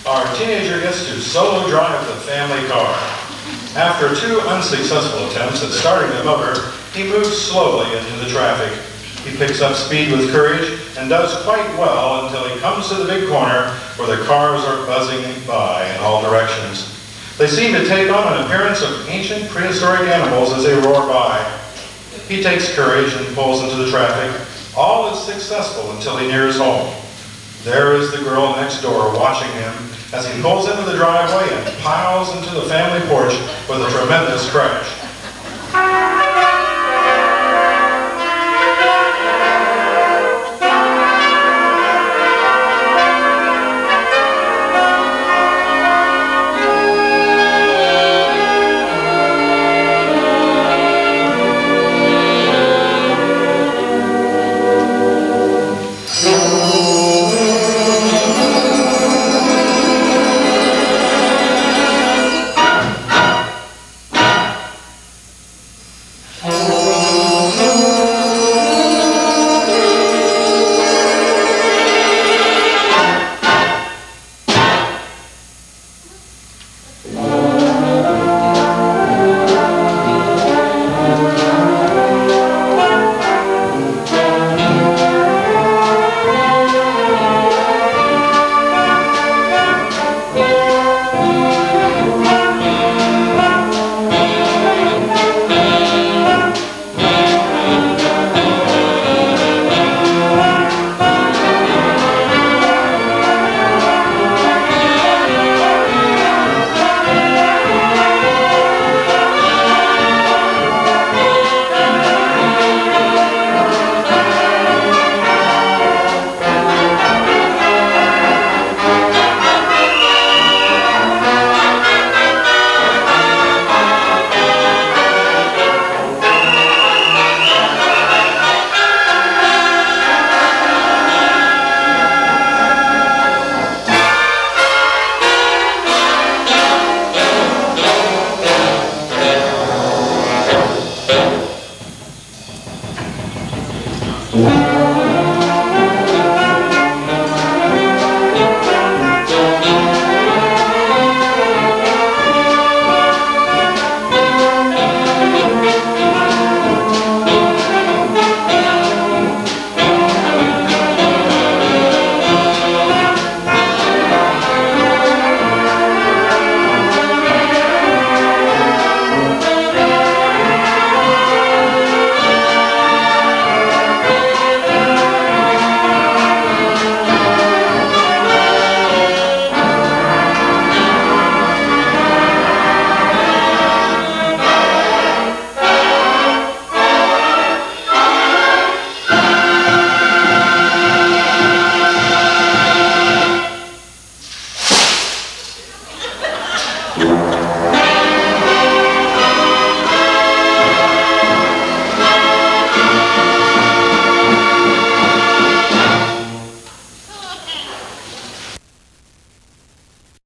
our teenager gets to solo drive the family car. After 2 unsuccessful attempts at starting the motor, he moves slowly into the traffic. He picks up speed with courage and does quite well until he comes to the big corner where the cars are buzzing by in all directions. They seem to take on an appearance of ancient prehistoric animals as they roar by. He takes courage and pulls into the traffic. All is successful until he nears home. There is the girl next door watching him as he pulls into the driveway and piles into the family porch with a tremendous crash.